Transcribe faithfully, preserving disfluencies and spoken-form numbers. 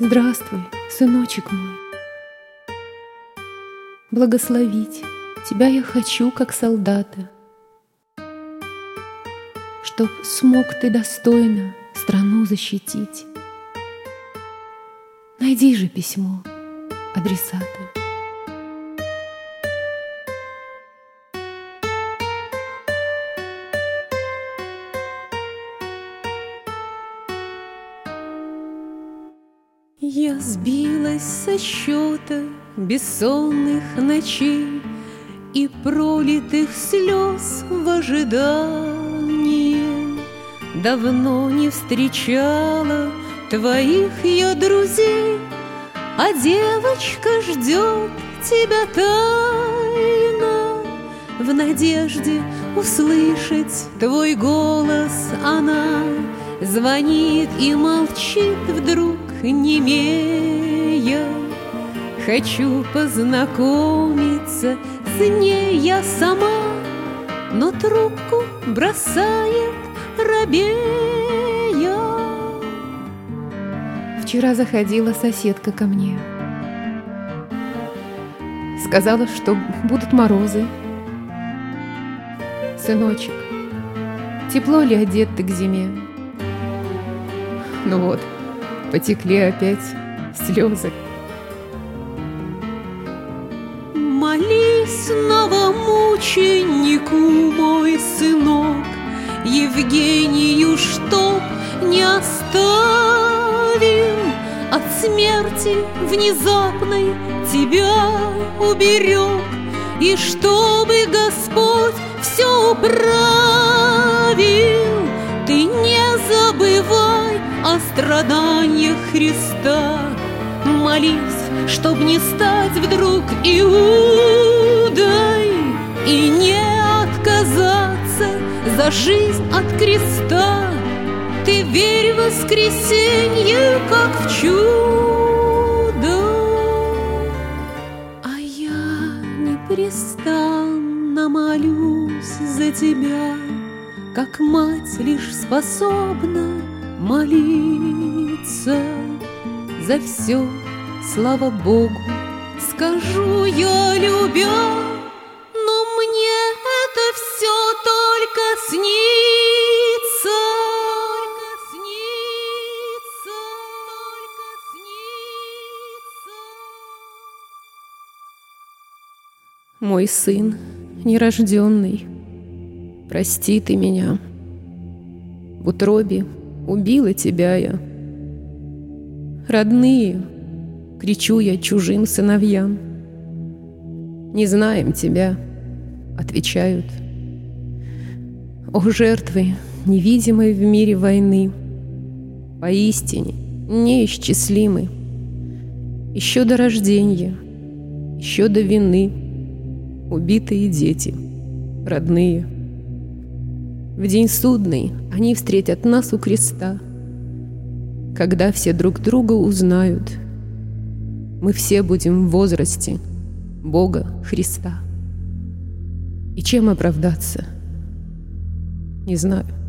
Здравствуй, сыночек мой. Благословить тебя я хочу, как солдата, чтоб смог ты достойно страну защитить. Найди же письмо адресата. Я сбилась со счета бессонных ночей и пролитых слез в ожидании. Давно не встречала твоих я друзей, а девочка ждет тебя тайно. В надежде услышать твой голос она звонит и молчит вдруг, немея. Хочу познакомиться с ней я сама, но трубку бросает робея. Вчера заходила соседка ко мне. Сказала, что будут морозы. Сыночек, тепло ли одет ты к зиме? Ну вот, потекли опять слезы. Молись новомученику, мой сынок, Евгению, чтоб не оставил от смерти внезапной тебя уберег, и чтобы Господь все управил. Ты не забывай о страданиях Христа, молись, чтоб не стать вдруг Иудой и не отказаться за жизнь от креста. Ты верь в воскресенье, как в чудо, а я непрестанно молюсь за тебя, как мать лишь способна молиться. За все, слава Богу, скажу я, любя, но мне это все только снится. Снится, только снится. Мой сын нерожденный, прости ты меня. В утробе убила тебя я. Родные, кричу я чужим сыновьям, не знаем тебя, отвечают. О, жертвы невидимой в мире войны, поистине неисчислимы. Еще до рождения, еще до вины убитые дети, родные. В день судный они встретят нас у креста, когда все друг друга узнают. Мы все будем в возрасте Бога Христа. И чем оправдаться? Не знаю.